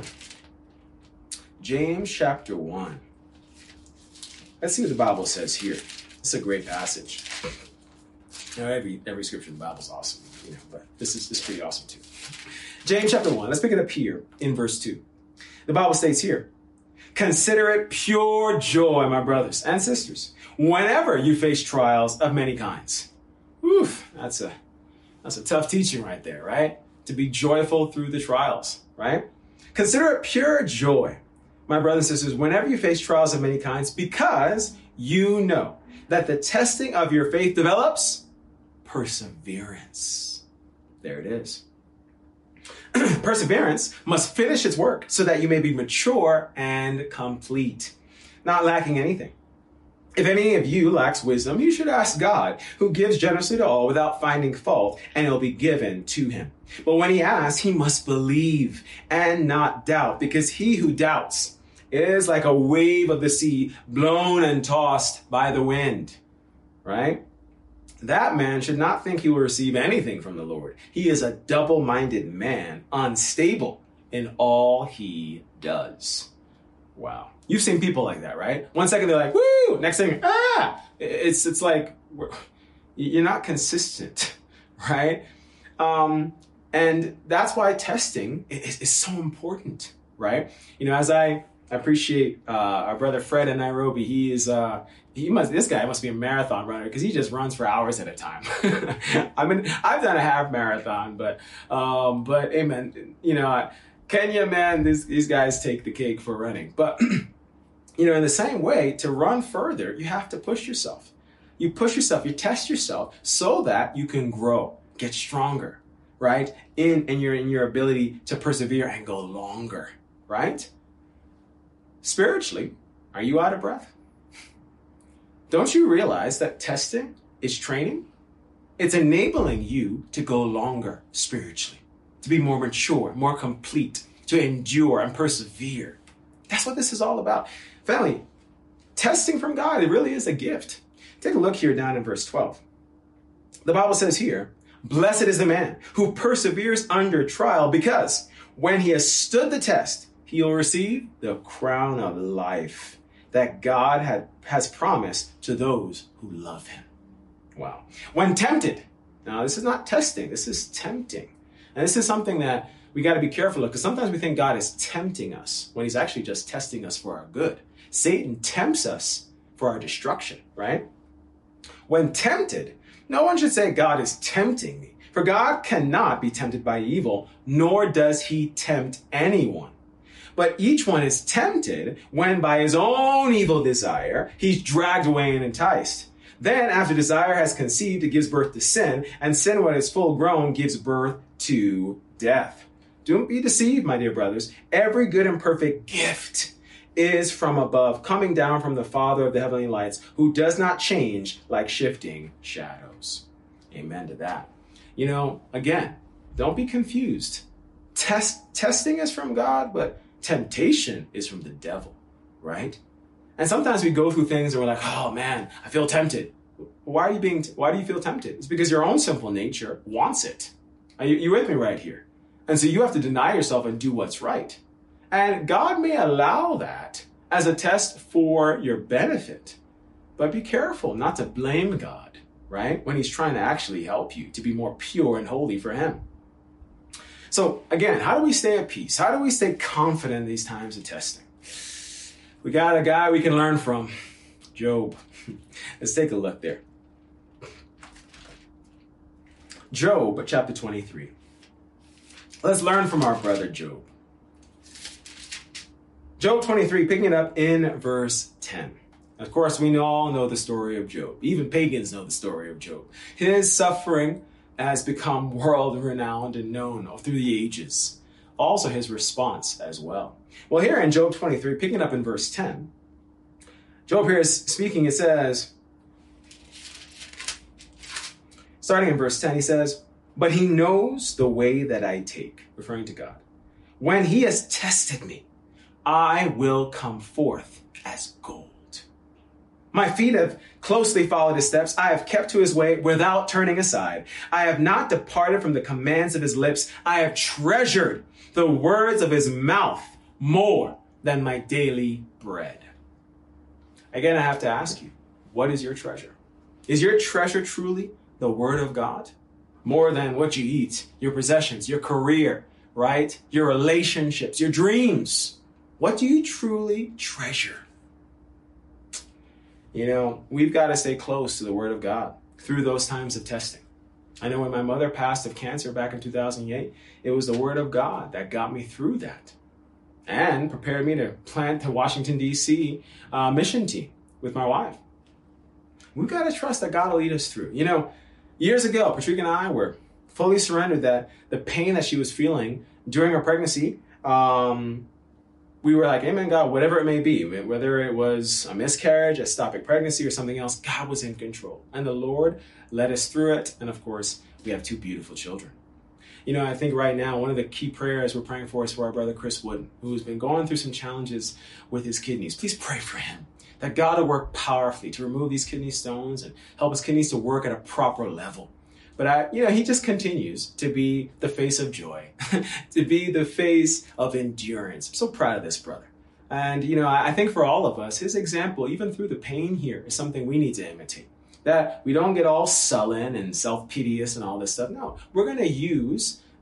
James chapter 1. Let's see what the Bible says here. It's a great passage. Every scripture in the Bible is awesome, but this is pretty awesome too. James chapter 1. Let's pick it up here in verse 2. The Bible states here, "Consider it pure joy, my brothers and sisters, whenever you face trials of many kinds." Oof, that's a tough teaching right there, right? To be joyful through the trials, right? Consider it pure joy, my brothers and sisters, whenever you face trials of many kinds, because you know that the testing of your faith develops perseverance. There it is. Perseverance must finish its work so that you may be mature and complete, not lacking anything. If any of you lacks wisdom, you should ask God, who gives generously to all without finding fault, and it'll be given to him. But when he asks, he must believe and not doubt, because he who doubts is like a wave of the sea blown and tossed by the wind, right? That man should not think he will receive anything from the Lord. He is a double-minded man, unstable in all he does. Wow. You've seen people like that, right? One second they're like, woo! Next thing, It's like, you're not consistent, right? And that's why testing is so important, right? As I appreciate our brother Fred in Nairobi, this guy must be a marathon runner because he just runs for hours at a time. I've done a half marathon, but amen. Kenya, man, these guys take the cake for running. But in the same way, to run further, you have to push yourself. You push yourself, you test yourself so that you can grow, get stronger, right? In your ability to persevere and go longer, right? Spiritually, are you out of breath? Don't you realize that testing is training? It's enabling you to go longer spiritually, to be more mature, more complete, to endure and persevere. That's what this is all about. Family, testing from God, it really is a gift. Take a look here down in verse 12. The Bible says here, blessed is the man who perseveres under trial, because when he has stood the test, he will receive the crown of life that God has promised to those who love him. Wow. When tempted, now this is not testing, this is tempting. And this is something that we got to be careful of, because sometimes we think God is tempting us when he's actually just testing us for our good. Satan tempts us for our destruction, right? When tempted, no one should say God is tempting me, for God cannot be tempted by evil, nor does he tempt anyone. But each one is tempted when by his own evil desire, he's dragged away and enticed. Then after desire has conceived, it gives birth to sin, and sin, when it's full grown, gives birth to death. Don't be deceived, my dear brothers. Every good and perfect gift is from above, coming down from the Father of the heavenly lights, who does not change like shifting shadows. Amen to that. Again, don't be confused. Testing is from God, but temptation is from the devil, right? And sometimes we go through things and we're like, oh man, I feel tempted. Why do you feel tempted? It's because your own sinful nature wants it. Are you with me right here? And so you have to deny yourself and do what's right. And God may allow that as a test for your benefit. But be careful not to blame God, right? When he's trying to actually help you to be more pure and holy for him. So again, how do we stay at peace? How do we stay confident in these times of testing? We got a guy we can learn from, Job. Let's take a look there. Job, chapter 23. Let's learn from our brother Job. Job 23, picking it up in verse 10. Of course, we all know the story of Job. Even pagans know the story of Job. His suffering has become world-renowned and known through the ages. Also his response as well. Well, here in Job 23, picking up in verse 10, Job here is speaking. It says, starting in verse 10, he says, but he knows the way that I take, referring to God. When he has tested me, I will come forth as gold. My feet have closely followed his steps. I have kept to his way without turning aside. I have not departed from the commands of his lips. I have treasured the words of his mouth more than my daily bread. Again, I have to ask you, what is your treasure? Is your treasure truly the word of God? More than what you eat, your possessions, your career, right? Your relationships, your dreams. What do you truly treasure? We've got to stay close to the word of God through those times of testing. I know when my mother passed of cancer back in 2008, it was the word of God that got me through that and prepared me to plant the Washington, D.C. Mission team with my wife. We've got to trust that God will lead us through. Years ago, Patricia and I were fully surrendered that the pain that she was feeling during her pregnancy, we were like, amen, God, whatever it may be, whether it was a miscarriage, a ectopic pregnancy, or something else, God was in control. And the Lord led us through it. And of course, we have 2 beautiful children. I think right now, one of the key prayers we're praying for is for our brother Chris Wooden, who's been going through some challenges with his kidneys. Please pray for him, that God will work powerfully to remove these kidney stones and help his kidneys to work at a proper level. But he just continues to be the face of joy, to be the face of endurance. I'm so proud of this brother. And, I think for all of us, his example, even through the pain here, is something we need to imitate. That we don't get all sullen and self-piteous and all this stuff. No, we're going to use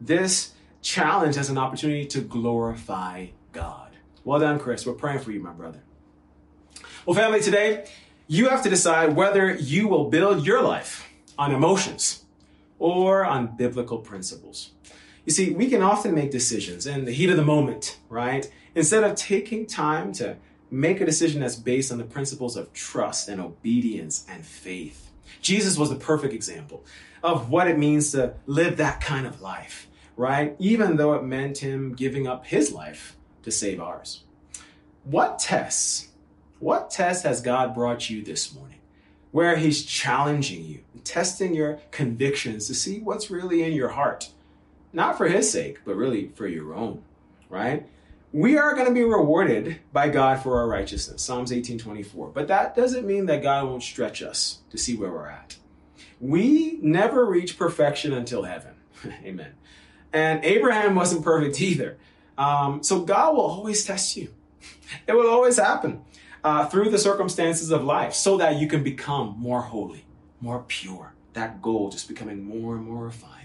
this challenge as an opportunity to glorify God. Well done, Chris. We're praying for you, my brother. Well, family, today you have to decide whether you will build your life on emotions or on biblical principles. You see, we can often make decisions in the heat of the moment, right? Instead of taking time to make a decision that's based on the principles of trust and obedience and faith. Jesus was the perfect example of what it means to live that kind of life, right? Even though it meant him giving up his life to save ours. What test has God brought you this morning where he's challenging you, testing your convictions to see what's really in your heart? Not for his sake, but really for your own, right? We are going to be rewarded by God for our righteousness, Psalms 18:24. But that doesn't mean that God won't stretch us to see where we're at. We never reach perfection until heaven. Amen. And Abraham wasn't perfect either. So God will always test you. It will always happen through the circumstances of life so that you can become more holy, more pure. That goal just becoming more and more refined.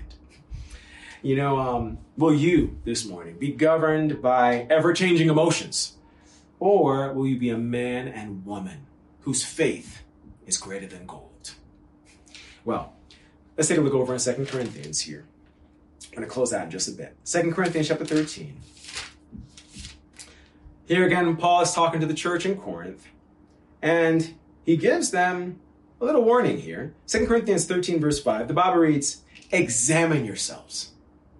Will you this morning be governed by ever-changing emotions? Or will you be a man and woman whose faith is greater than gold? Well, let's take a look over in 2 Corinthians here. I'm going to close out in just a bit. 2 Corinthians chapter 13. Here again, Paul is talking to the church in Corinth, and he gives them a little warning here. 2 Corinthians 13, verse 5, the Bible reads, examine yourselves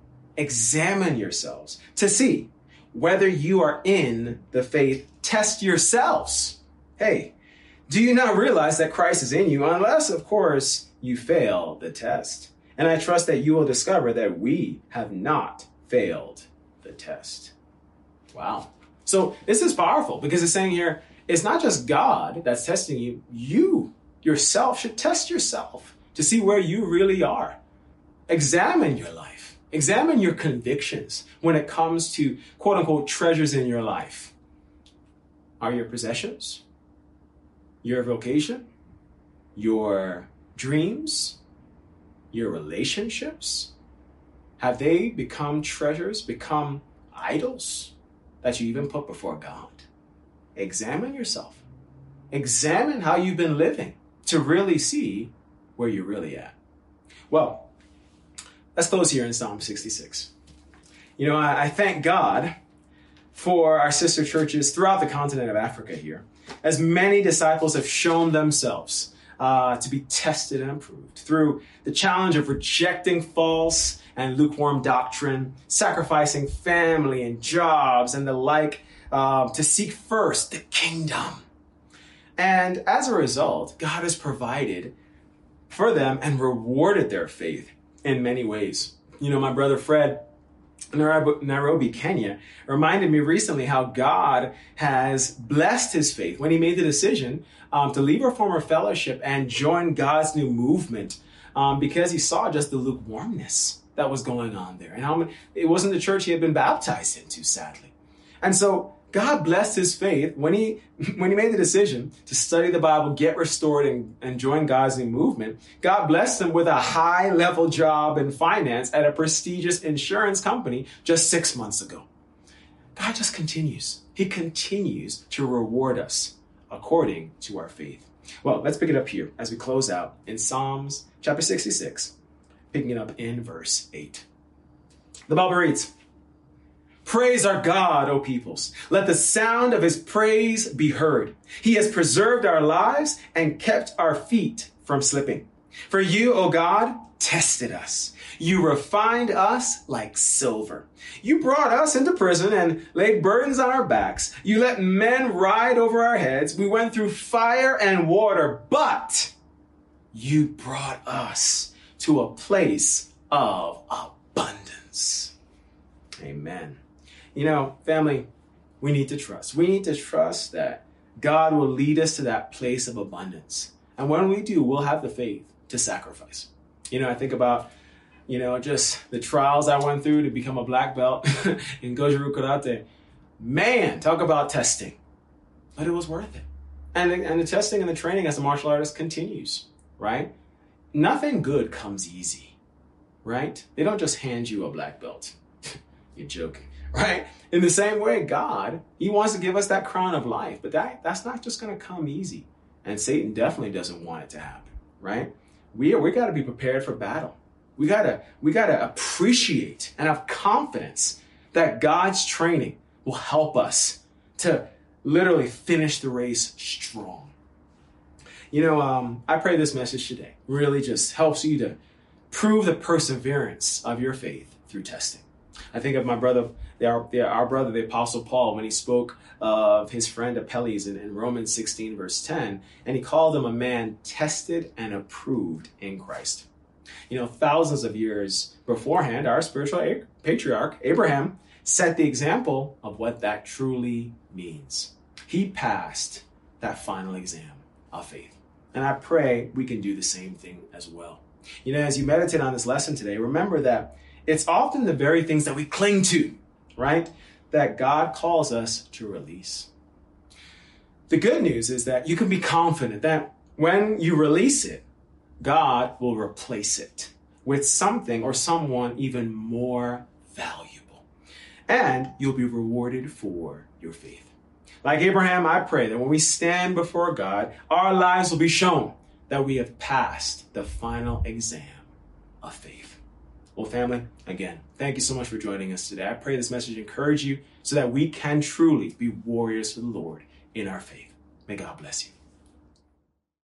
to see whether you are in the faith. Test yourselves. Hey, do you not realize that Christ is in you, unless, of course, you fail the test? And I trust that you will discover that we have not failed the test. Wow. So this is powerful because it's saying here, it's not just God that's testing you. You yourself should test yourself to see where you really are. Examine your life. Examine your convictions when it comes to quote unquote treasures in your life. Are your possessions, your vocation, your dreams, your relationships, have they become treasures, become idols that you even put before God? Examine yourself. Examine how you've been living to really see where you're really at. Well, let's close here in Psalm 66. I thank God for our sister churches throughout the continent of Africa here, as many disciples have shown themselves to be tested and improved through the challenge of rejecting false and lukewarm doctrine, sacrificing family and jobs and the like to seek first the kingdom. And as a result, God has provided for them and rewarded their faith in many ways. My brother Fred in Nairobi, Kenya, reminded me recently how God has blessed his faith when he made the decision to leave our former fellowship and join God's new movement because he saw just the lukewarmness that was going on there. And it wasn't the church he had been baptized into, sadly. And so God blessed his faith when he made the decision to study the Bible, get restored, and join God's new movement. God blessed him with a high-level job in finance at a prestigious insurance company just 6 months ago. God just continues. He continues to reward us according to our faith. Well, let's pick it up here as we close out in Psalms chapter 66, picking it up in verse 8. The Bible reads, praise our God, O peoples. Let the sound of his praise be heard. He has preserved our lives and kept our feet from slipping. For you, O God, tested us. You refined us like silver. You brought us into prison and laid burdens on our backs. You let men ride over our heads. We went through fire and water, but you brought us to a place of abundance. Amen. Family, we need to trust. We need to trust that God will lead us to that place of abundance. And when we do, we'll have the faith to sacrifice. I think about, just the trials I went through to become a black belt in Goju-Ryu Karate. Man, talk about testing. But it was worth it. And the testing and the training as a martial artist continues, right? Nothing good comes easy. right? They don't just hand you a black belt. You're joking, right? In the same way, God, he wants to give us that crown of life, but that's not just going to come easy. And Satan definitely doesn't want it to happen, right? We got to be prepared for battle. We got to appreciate and have confidence that God's training will help us to literally finish the race strong. I pray this message today really just helps you to prove the perseverance of your faith through testing. I think of my brother, our brother, the Apostle Paul, when he spoke of his friend Apelles in Romans 16, verse 10, and he called him a man tested and approved in Christ. Thousands of years beforehand, our spiritual patriarch, Abraham, set the example of what that truly means. He passed that final exam of faith. And I pray we can do the same thing as well. As you meditate on this lesson today, remember that it's often the very things that we cling to, right, that God calls us to release. The good news is that you can be confident that when you release it, God will replace it with something or someone even more valuable. And you'll be rewarded for your faith. Like Abraham, I pray that when we stand before God, our lives will be shown that we have passed the final exam of faith. Well, family, again, thank you so much for joining us today. I pray this message encourage you so that we can truly be warriors for the Lord in our faith. May God bless you.